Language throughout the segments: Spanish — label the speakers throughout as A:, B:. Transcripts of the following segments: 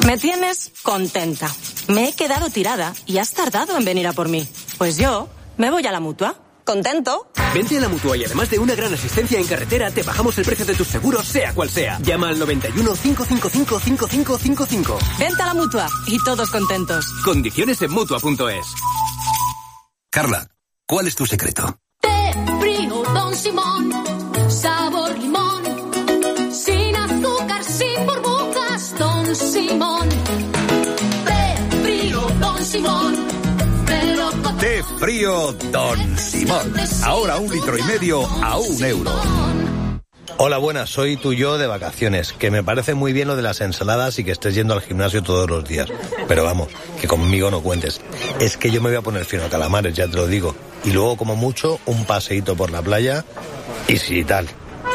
A: Me tienes contenta. Me he quedado tirada y has tardado en venir a por mí. Pues yo me voy a la Mutua. ¿Contento?
B: Vente a la Mutua y además de una gran asistencia en carretera, te bajamos el precio de tus seguros, sea cual sea. Llama al 91 555 5555.
A: Vente a la Mutua y todos contentos.
B: Condiciones en Mutua.es.
C: Carla, ¿cuál es tu secreto?
D: Té frío Don Simón, sabor limón, sin azúcar, sin burbujas, Don Simón. Té frío Don Simón.
C: Té frío Don Simón. Ahora 1,5 litros a €1.
E: Hola, buenas, soy tu yo de vacaciones, que me parece muy bien lo de las ensaladas y que estés yendo al gimnasio todos los días. Pero vamos, que conmigo no cuentes. Es que yo me voy a poner fino a calamares, ya te lo digo. Y luego, como mucho, un paseíto por la playa y sí, tal.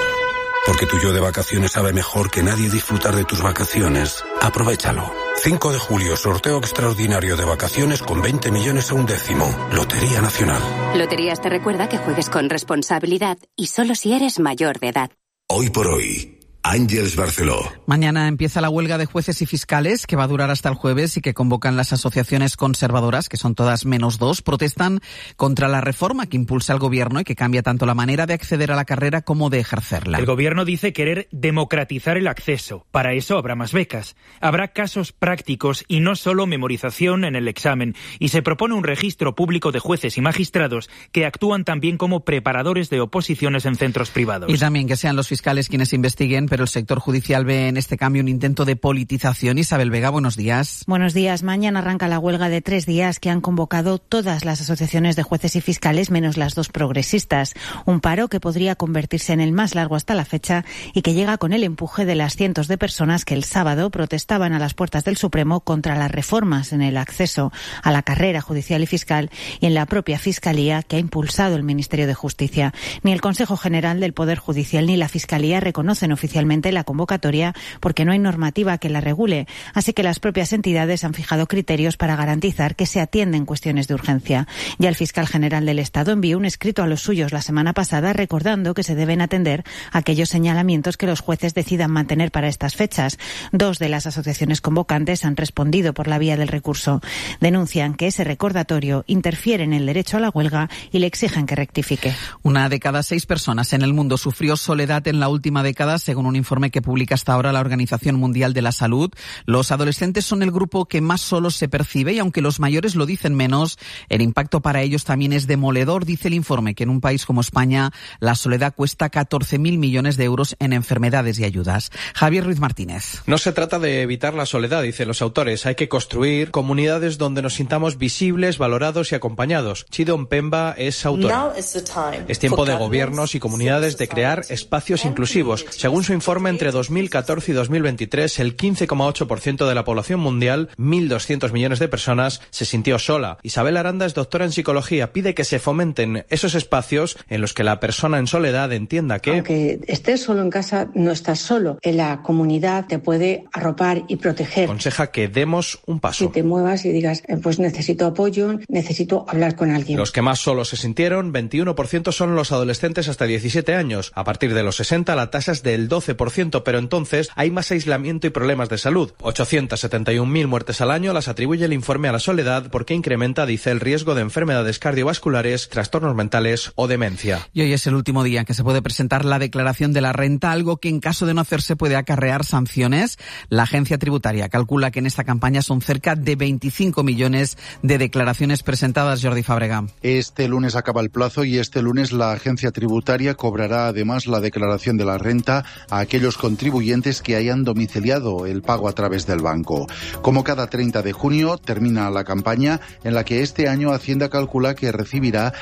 C: Porque tu yo de vacaciones sabe mejor que nadie disfrutar de tus vacaciones. Aprovéchalo. 5 de julio, sorteo extraordinario de vacaciones con 20 millones a $1. Lotería Nacional.
F: Loterías te recuerda que juegues con responsabilidad y solo si eres mayor de edad.
C: Hoy por hoy, Àngels Barceló.
G: Mañana empieza la huelga de jueces y fiscales, que va a durar hasta el jueves y que convocan las asociaciones conservadoras, que son todas menos 2. Protestan contra la reforma que impulsa el gobierno y que cambia tanto la manera de acceder a la carrera como de ejercerla.
H: El gobierno dice querer democratizar el acceso. Para eso habrá más becas. Habrá casos prácticos y no solo memorización en el examen. Y se propone un registro público de jueces y magistrados que actúan también como preparadores de oposiciones en centros privados.
G: Y también que sean los fiscales quienes investiguen, pero el sector judicial ve en este cambio un intento de politización. Isabel Vega, buenos días.
I: Buenos días. Mañana arranca la huelga de 3 días que han convocado todas las asociaciones de jueces y fiscales, menos las 2 progresistas. Un paro que podría convertirse en el más largo hasta la fecha y que llega con el empuje de las cientos de personas que el sábado protestaban a las puertas del Supremo contra las reformas en el acceso a la carrera judicial y fiscal y en la propia Fiscalía que ha impulsado el Ministerio de Justicia. Ni el Consejo General del Poder Judicial ni la Fiscalía reconocen oficialmente la convocatoria porque no hay normativa que la regule, así que las propias entidades han fijado criterios para garantizar que se atienden cuestiones de urgencia. Ya el fiscal general del Estado envió un escrito a los suyos la semana pasada recordando que se deben atender aquellos señalamientos que los jueces decidan mantener para estas fechas. 2 de las asociaciones convocantes han respondido por la vía del recurso. Denuncian que ese recordatorio interfiere en el derecho a la huelga y le exigen que rectifique.
G: Una de cada 6 personas en el mundo sufrió soledad en la última década, según un informe que publica hasta ahora la Organización Mundial de la Salud. Los adolescentes son el grupo que más solos se percibe y aunque los mayores lo dicen menos, el impacto para ellos también es demoledor. Dice el informe que en un país como España la soledad cuesta 14.000 millones de euros en enfermedades y ayudas. Javier Ruiz Martínez.
J: No se trata de evitar la soledad, dicen los autores. Hay que construir comunidades donde nos sintamos visibles, valorados y acompañados. Chido Mpemba es autora. Es tiempo de gobiernos y comunidades de crear espacios inclusivos. Según su informe, entre 2014 y 2023, el 15,8% de la población mundial, 1.200 millones de personas, se sintió sola. Isabel Aranda es doctora en psicología. Pide que se fomenten esos espacios en los que la persona en soledad entienda que...
K: Aunque estés solo en casa, no estás solo. En la comunidad te puede arropar y proteger.
J: Aconseja que demos un paso.
K: Que te muevas y digas, pues necesito apoyo, necesito hablar con alguien.
J: Los que más solos se sintieron, 21% son los adolescentes hasta 17 años. A partir de los 60, la tasa es del 12%, pero entonces hay más aislamiento y problemas de salud. 871.000 muertes al año las atribuye el informe a la soledad porque incrementa, dice, el riesgo de enfermedades cardiovasculares, trastornos mentales o demencia.
G: Y hoy es el último día en que se puede presentar la declaración de la renta, algo que en caso de no hacerse puede acarrear sanciones. La agencia tributaria calcula que en esta campaña son cerca de 25 millones de declaraciones presentadas. Jordi Fábrega.
L: Este lunes acaba el plazo y este lunes la agencia tributaria cobrará además la declaración de la renta a aquellos contribuyentes que hayan domiciliado el pago a través del banco. Como cada 30 de junio termina la campaña en la que este año Hacienda calcula que recibirá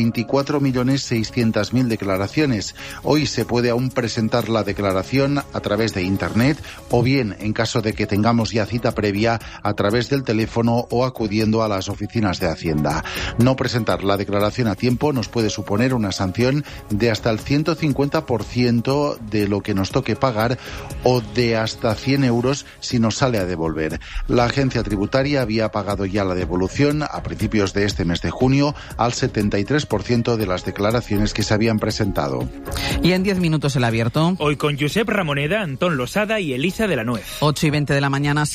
L: 24.600.000 declaraciones. Hoy se puede aún presentar la declaración a través de Internet o bien, en caso de que tengamos ya cita previa, a través del teléfono o acudiendo a las oficinas de Hacienda. No presentar la declaración a tiempo nos puede suponer una sanción de hasta el 150% de lo que nos toque pagar o de hasta 100 euros si nos sale a devolver. La agencia tributaria había pagado ya la devolución a principios de este mes de junio al 73% de las declaraciones que se habían presentado.
G: Y en 10 minutos el abierto.
H: Hoy con Josep Ramoneda, Antón Losada y Elisa de la Nuez.
G: 8:20 de la mañana.